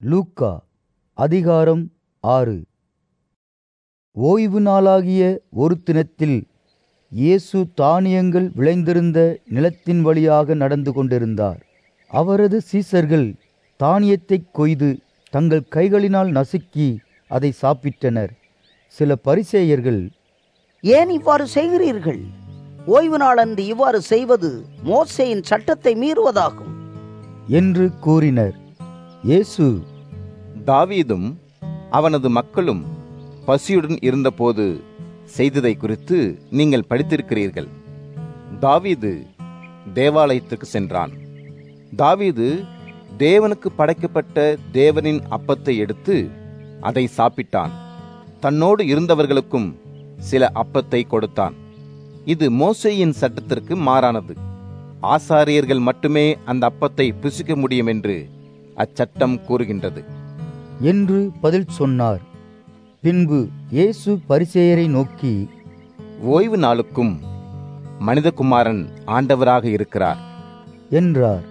லூக்கா அதிகாரம் 6. ஓய்வு நாளாகிய ஒரு தினத்தில் இயேசு தானியங்கள் விளைந்திருந்த நிலத்தின் வழியாக நடந்து கொண்டிருந்தார். அவரது சீசர்கள் தானியத்தைக் கொய்து தங்கள் கைகளினால் நசுக்கி அதை சாப்பிட்டனர். சில பரிசேயர்கள், ஏன் இவ்வாறு செய்கிறீர்கள்? ஓய்வு நாளன்று இவ்வாறு செய்வது மோசேயின் சட்டத்தை மீறுவதாகும் என்று கூறினர். இயேசு, தாவீதும் அவனது மக்களும் பசியுடன் இருந்தபோது செய்ததை குறித்து நீங்கள் படித்திருக்கிறீர்கள். தாவீது தேவாலயத்துக்கு சென்றான். தாவீது தேவனுக்கு படைக்கப்பட்ட தேவனின் அப்பத்தை எடுத்து அதை சாப்பிட்டான். தன்னோடு இருந்தவர்களுக்கும் சில அப்பத்தை கொடுத்தான். இது மோசேயின் சட்டத்திற்கு மாறானது. ஆசாரியர்கள் மட்டுமே அந்த அப்பத்தை புசிக்க முடியும் என்று அச்சட்டம் கூறுகின்றது என்று பதில் சொன்னார். பின்பு இயேசு பரிசேயரை நோக்கி, ஓய்வு நாளுக்கும் மனிதகுமாரன் ஆண்டவராக இருக்கிறார் என்றார்.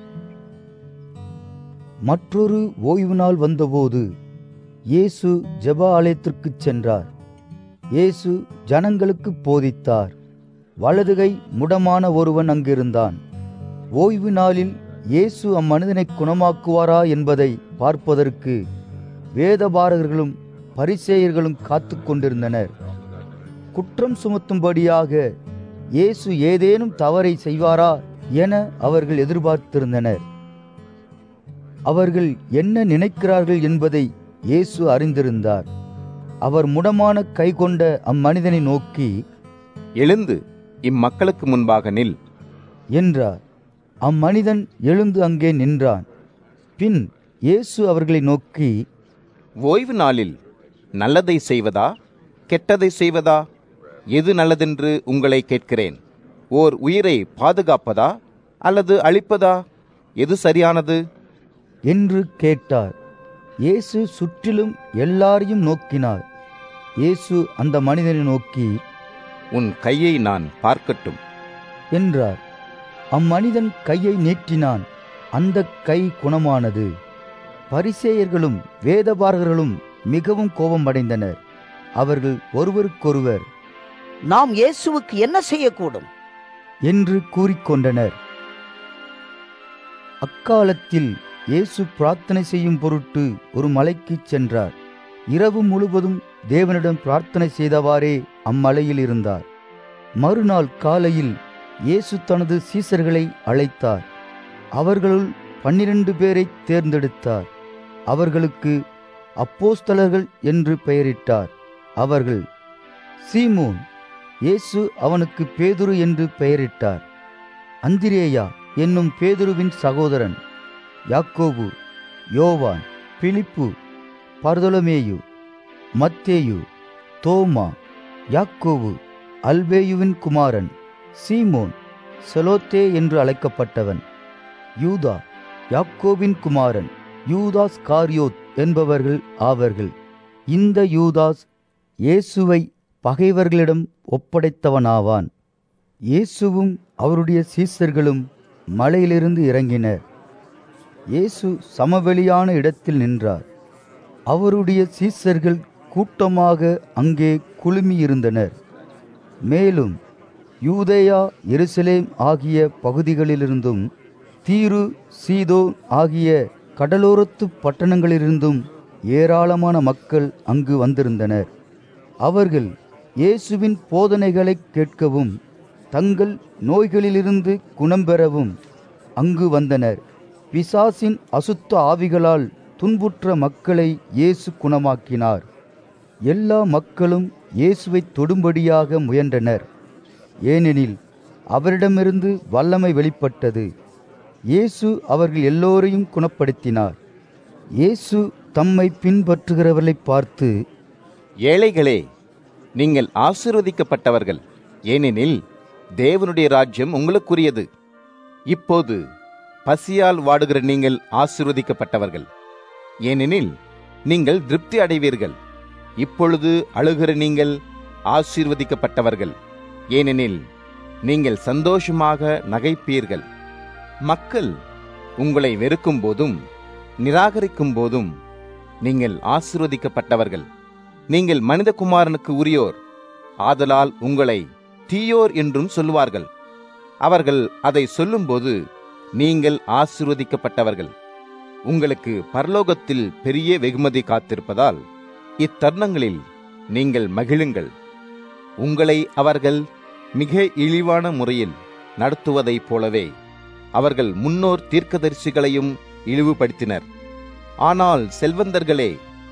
மற்றொரு ஓய்வு நாள் வந்தபோது இயேசு ஜெப ஆலயத்திற்குச் சென்றார். இயேசு ஜனங்களுக்கு போதித்தார். வலதுகை முடமான ஒருவன் அங்கிருந்தான். ஓய்வு நாளில் இயேசு அம்மனிதனை குணமாக்குவாரா என்பதை பார்ப்பதற்கு வேதபாரகர்களும் பரிசேயர்களும் காத்து கொண்டிருந்தனர். குற்றம் சுமத்தும்படியாக இயேசு ஏதேனும் தவறை செய்வாரா என அவர்கள் எதிர்பார்த்திருந்தனர். அவர்கள் என்ன நினைக்கிறார்கள் என்பதை இயேசு அறிந்திருந்தார். அவர் முடமான கை கொண்ட அம்மனிதனை நோக்கி, எழுந்து இம்மக்களுக்கு முன்பாக நில் என்றார். அம்மனிதன் எழுந்து அங்கே நின்றான். பின் இயேசு அவர்களை நோக்கி, ஓய்வு நாளில் நல்லதை செய்வதா கெட்டதை செய்வதா? எது நல்லதென்று உங்களை கேட்கிறேன். ஓர் உயிரை பாதுகாப்பதா அல்லது அழிப்பதா? எது சரியானது என்று கேட்டார். இயேசு சுற்றிலும் எல்லாரையும் நோக்கினார். இயேசு அந்த மனிதனை நோக்கி, உன் கையை நான் பார்க்கட்டும் என்றார். அம்மனிதன் கையை நீட்டினான். அந்த கை குணமானது. பரிசேயர்களும் வேதபாரகர்களும் மிகவும் கோபமடைந்தனர். அவர்கள் ஒருவருக்கொருவர், நாம் இயேசுவுக்கு என்ன செய்யக்கூடும் என்று கூறிக்கொண்டனர். அக்காலத்தில் இயேசு பிரார்த்தனை செய்யும் பொருட்டு ஒரு மலைக்கு சென்றார். இரவு முழுவதும் தேவனிடம் பிரார்த்தனை செய்தவாறே அம்மலையில் இருந்தார். மறுநாள் காலையில் இயேசு தனது சீசர்களை அழைத்தார். அவர்களுள் 12 பேரை தேர்ந்தெடுத்தார். அவர்களுக்கு அப்போஸ்தலர்கள் என்று பெயரிட்டார். அவர்கள்: சீமோன், இயேசு அவனுக்கு பேதுரு என்று பெயரிட்டார்; அந்திரேயா என்னும் பேதுருவின் சகோதரன்; யாக்கோபு, யோவான், பிலிப்பு, பர்தொலமேயு, மத்தேயு, தோமா, யாக்கோபு அல்பேயுவின் குமாரன், சீமோன் செலோத்தே என்று அழைக்கப்பட்டவன், யூதா யாக்கோபின் குமாரன், யூதாஸ் காரியோத் என்பவர்கள் ஆவர்கள். இந்த யூதாஸ் இயேசுவை பகைவர்களிடம் ஒப்படைத்தவனாவான். இயேசுவும் அவருடைய சீசர்களும் மலையிலிருந்து இறங்கினர். இயேசு சமவெளியான இடத்தில் நின்றார். அவருடைய சீசர்கள் கூட்டமாக அங்கே குழுமியிருந்தனர். மேலும் யூதேயா, எருசலேம் ஆகிய பகுதிகளிலிருந்தும் தீரு, சீதோன் ஆகிய கடலோரத்து பட்டணங்களிலிருந்தும் ஏராளமான மக்கள் அங்கு வந்திருந்தனர். அவர்கள் இயேசுவின் போதனைகளை கேட்கவும் தங்கள் நோய்களிலிருந்து குணம் பெறவும் அங்கு வந்தனர். பிசாசின் அசுத்த ஆவிகளால் துன்புற்ற மக்களை இயேசு குணமாக்கினார். எல்லா மக்களும் இயேசுவை தொடும்படியாக முயன்றனர். ஏனெனில் அவரிடமிருந்து வல்லமை வெளிப்பட்டது. இயேசு அவர்கள் எல்லோரையும் குணப்படுத்தினார். இயேசு தம்மை பின்பற்றுகிறவர்களை பார்த்து, ஏழைகளே, நீங்கள் ஆசீர்வதிக்கப்பட்டவர்கள், ஏனெனில் தேவனுடைய ராஜ்யம் உங்களுக்குரியது. இப்போது பசியால் வாடுகிற நீங்கள் ஆசீர்வதிக்கப்பட்டவர்கள், ஏனெனில் நீங்கள் திருப்தி அடைவீர்கள். இப்பொழுது அழுகிற நீங்கள் ஆசீர்வதிக்கப்பட்டவர்கள், ஏனெனில் நீங்கள் சந்தோஷமாக நகைப்பீர்கள். மக்கள் உங்களை வெறுக்கும் போதும் நிராகரிக்கும் போதும் நீங்கள் ஆசீர்வதிக்கப்பட்டவர்கள். நீங்கள் மனிதகுமாரனுக்கு உரியோர், ஆதலால் உங்களை தீயோர் என்றும் சொல்லுவார்கள். அவர்கள் அதை சொல்லும்போது நீங்கள் ஆசீர்வதிக்கப்பட்டவர்கள். உங்களுக்கு பரலோகத்தில் பெரிய வெகுமதி காத்திருப்பதால் இத்தருணங்களில் நீங்கள் மகிழுங்கள். உங்களை அவர்கள் மிக இழிவான முறையில் நடத்துவதைப் போலவே அவர்கள் முன்னோர் தீர்க்கதரிசிகளையும் இழிவுபடுத்தினர். ஆனால் செல்வந்தர்களே,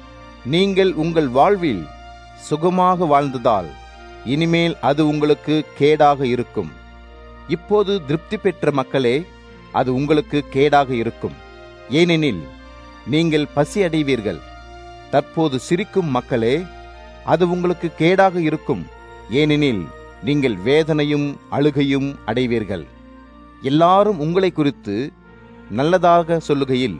நீங்கள் உங்கள் வாழ்வில் சுகமாக வாழ்ந்ததால் இனிமேல் அது உங்களுக்கு கேடாக இருக்கும். இப்போது திருப்தி பெற்ற மக்களே, அது உங்களுக்கு கேடாக இருக்கும். ஏனெனில் நீங்கள் பசி அடைவீர்கள். தற்போது சிரிக்கும் மக்களே, அது உங்களுக்கு கேடாக இருக்கும். ஏனெனில் நீங்கள் வேதனையும் அழுகையும் அடைவீர்கள். எல்லாரும் உங்களை குறித்து நல்லதாக சொல்லுகையில்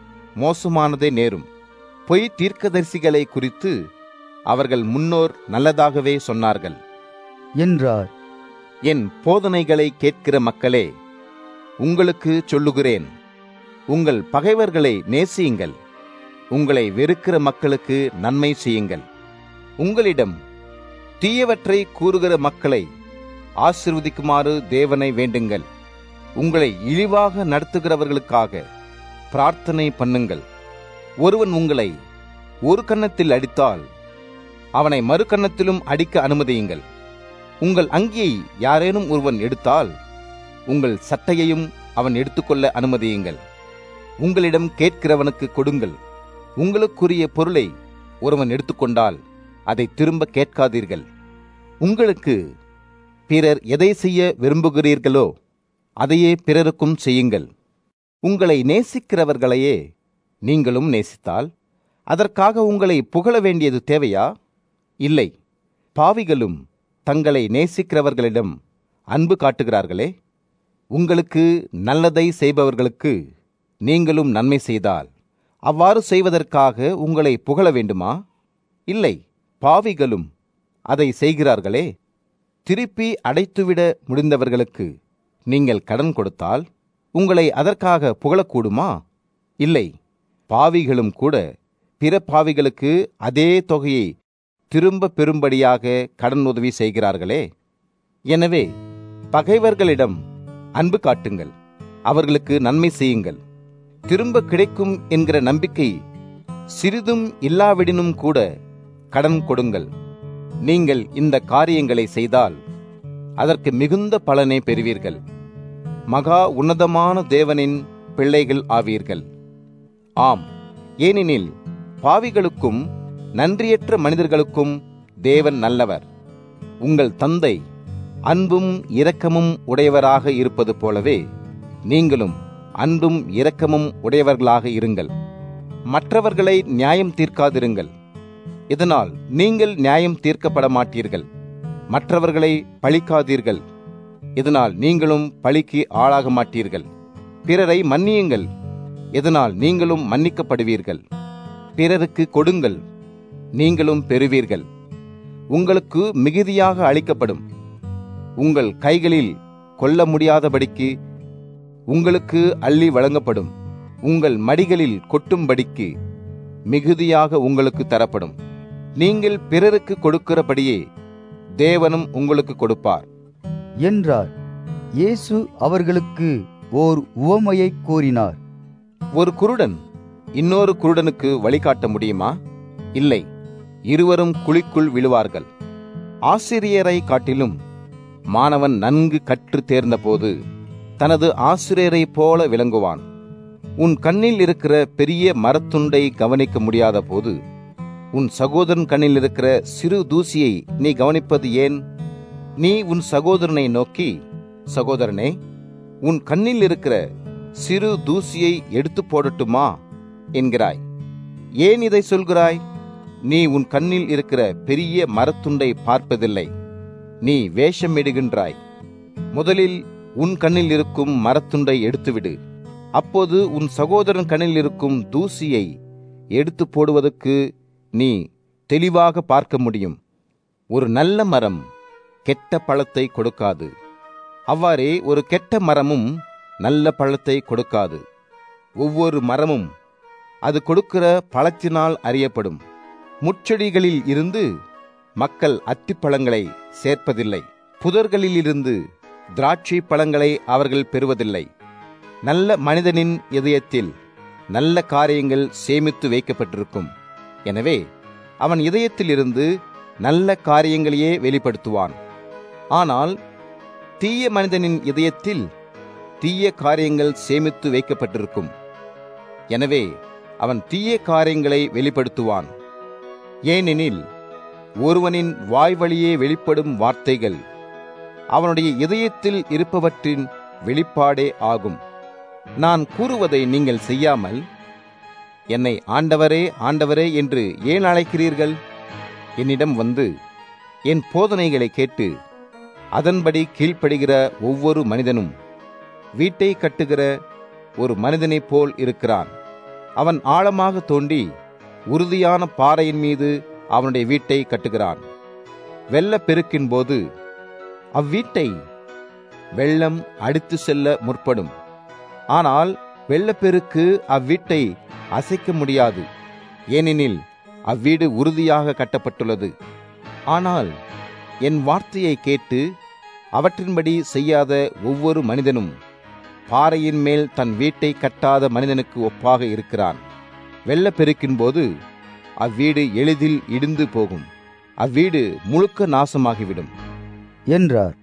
மோசமானதே நேரும். பொய் தீர்க்கதரிசிகளை குறித்து அவர்கள் முன்னோர் நல்லதாகவே சொன்னார்கள் என்றார். என் போதனைகளை கேட்கிற மக்களே, உங்களுக்கு சொல்லுகிறேன், உங்கள் பகைவர்களை நேசியுங்கள், உங்களை வெறுக்கிற மக்களுக்கு நன்மை செய்யுங்கள். உங்களிடம் தீயவற்றை கூறுகிற மக்களை ஆசீர்வதிக்குமாறு தேவனை வேண்டுங்கள். உங்களை இழிவாக நடத்துகிறவர்களுக்காக பிரார்த்தனை பண்ணுங்கள். ஒருவன் உங்களை ஒரு கன்னத்தில் அடித்தால் அவனை மறு கன்னத்திலும் அடிக்க அனுமதியுங்கள். உங்கள் அங்கியை யாரேனும் ஒருவன் எடுத்தால் உங்கள் சட்டையையும் அவன் எடுத்துக்கொள்ள அனுமதியுங்கள். உங்களிடம் கேட்கிறவனுக்கு கொடுங்கள். உங்களுக்குரிய பொருளை ஒருவன் எடுத்துக்கொண்டால் அதை திரும்ப கேட்காதீர்கள். உங்களுக்கு பிறர் எதை செய்ய விரும்புகிறீர்களோ அதையே பிறருக்கும் செய்யுங்கள். உங்களை நேசிக்கிறவர்களையே நீங்களும் நேசித்தால் அதற்காக உங்களை புகழ வேண்டியது தேவையா? இல்லை. பாவிகளும் தங்களை நேசிக்கிறவர்களிடம் அன்பு காட்டுகிறார்களே. உங்களுக்கு நல்லதை செய்பவர்களுக்கு நீங்களும் நன்மை செய்தால் அவ்வாறு செய்வதற்காக உங்களை புகழ வேண்டுமா? இல்லை. பாவிகளும் அதை செய்கிறார்களே. திருப்பி அடைத்துவிட முடிந்தவர்களுக்கு நீங்கள் கடன் கொடுத்தால் உங்களை அதற்காக புகழக்கூடுமா? இல்லை. பாவிகளும் கூட பிற பாவிகளுக்கு அதே தொகையை திரும்ப பெறும்படியாக கடன் உதவி செய்கிறார்களே. எனவே பகைவர்களிடம் அன்பு காட்டுங்கள், அவர்களுக்கு நன்மை செய்யுங்கள். திரும்ப கிடைக்கும் என்கிற நம்பிக்கை சிறிதும் இல்லாவிடினும் கூட கடன் கொடுங்கள். நீங்கள் இந்த காரியங்களை செய்தால் அதற்கு மிகுந்த பலனை பெறுவீர்கள். மகா உன்னதமான தேவனின் பிள்ளைகள் ஆவீர்கள். ஆம், ஏனெனில் பாவிகளுக்கும் நன்றியற்ற மனிதர்களுக்கும் தேவன் நல்லவர். உங்கள் தந்தை அன்பும் இரக்கமும் உடையவராக இருப்பது போலவே நீங்களும் அன்பும் இரக்கமும் உடையவர்களாக இருங்கள். மற்றவர்களை நியாயம் தீர்க்காதிருங்கள், இதனால் நீங்கள் நியாயம் தீர்க்கப்பட மாட்டீர்கள். மற்றவர்களை பழிக்காதீர்கள், இதனால் நீங்களும் பழிக்கு ஆளாக மாட்டீர்கள். பிறரை மன்னியுங்கள், இதனால் நீங்களும் மன்னிக்கப்படுவீர்கள். பிறருக்கு கொடுங்கள், நீங்களும் பெறுவீர்கள். உங்களுக்கு மிகுதியாக அளிக்கப்படும். உங்கள் கைகளில் கொள்ள முடியாதபடிக்கு உங்களுக்கு அள்ளி வழங்கப்படும். உங்கள் மடிகளில் கொட்டும்படிக்கு மிகுதியாக உங்களுக்கு தரப்படும். நீங்கள் பிறருக்கு கொடுக்கிறபடியே தேவனும் உங்களுக்கு கொடுப்பார் என்றார். இயேசு அவர்களுக்கு ஓர் உவமையை கூறினார். ஒரு குருடன் இன்னொரு குருடனுக்கு வழிகாட்ட முடியுமா? இல்லை, இருவரும் குழிக்குள் விழுவார்கள். ஆசிரியரை காட்டிலும் மாணவன் நன்கு கற்று தேர்ந்தபோது தனது ஆசிரியரை போல விளங்குவான். உன் கண்ணில் இருக்கிற பெரிய மரத்துண்டை கவனிக்க முடியாத போது உன் சகோதரன் கண்ணில் இருக்கிற சிறு தூசியை நீ கவனிப்பது ஏன்? நீ உன் சகோதரனை நோக்கி, சகோதரனே, உன் கண்ணில் இருக்கிற சிறு தூசியை எடுத்து போடட்டுமா என்கிறாய். ஏன் இதை சொல்கிறாய்? நீ உன் கண்ணில் இருக்கிற பெரிய மரத்துண்டை பார்ப்பதில்லை. நீ வேஷமிடுகின்றாய். முதலில் உன் கண்ணில் இருக்கும் மரத்துண்டை எடுத்துவிடு. அப்போது உன் சகோதரன் கண்ணில் இருக்கும் தூசியை எடுத்து போடுவதற்கு நீ தெளிவாக பார்க்க முடியும். ஒரு நல்ல மரம் கெட்ட பழத்தை கொடுக்காது. அவ்வாறே ஒரு கெட்ட மரமும் நல்ல பழத்தை கொடுக்காது. ஒவ்வொரு மரமும் அது கொடுக்கிற பழத்தினால் அறியப்படும். முட்செடிகளில் இருந்து மக்கள் அத்திப்பழங்களை சேர்ப்பதில்லை, புதர்களிலிருந்து திராட்சை பழங்களை அவர்கள் பெறுவதில்லை. நல்ல மனிதனின் இதயத்தில் நல்ல காரியங்கள் சேமித்து வைக்கப்பட்டிருக்கும். எனவே அவன் இதயத்திலிருந்து நல்ல காரியங்களையே வெளிப்படுத்துவான். ஆனால் தீய மனிதனின் இதயத்தில் தீய காரியங்கள் சேமித்து வைக்கப்பட்டிருக்கும். எனவே அவன் தீய காரியங்களை வெளிப்படுத்துவான். ஏனெனில் ஒருவனின் வாய் வழியே வெளிப்படும் வார்த்தைகள் அவனுடைய இதயத்தில் இருப்பவற்றின் வெளிப்பாடே ஆகும். நான் கூறுவதை நீங்கள் செய்யாமல் என்னை ஆண்டவரே ஆண்டவரே என்று ஏன் அழைக்கிறீர்கள்? என்னிடம் வந்து என் போதனைகளை கேட்டு அதன்படி கீழ்ப்படுகிற ஒவ்வொரு மனிதனும் வீட்டை கட்டுகிற ஒரு மனிதனைப் போல் இருக்கிறான். அவன் ஆழமாக தோண்டி உறுதியான பாறையின் மீது அவனுடைய வீட்டை கட்டுகிறான். வெள்ளப்பெருக்கின் போது அவ்வீட்டை வெள்ளம் அடித்து செல்ல முற்படும். ஆனால் வெள்ளப்பெருக்கு அவ்வீட்டை அசைக்க முடியாது, ஏனெனில் அவ்வீடு உறுதியாக கட்டப்பட்டுள்ளது. ஆனால் என் வார்த்தையை கேட்டு அவற்றின்படி செய்யாத ஒவ்வொரு மனிதனும் பாறையின் மேல் தன் வீட்டை கட்டாத மனிதனுக்கு ஒப்பாக இருக்கிறான். வெள்ளப்பெருக்கின் போது அவ்வீடு எளிதில் இடிந்து போகும், அவ்வீடு முழுக்க நாசமாகிவிடும் என்றார்.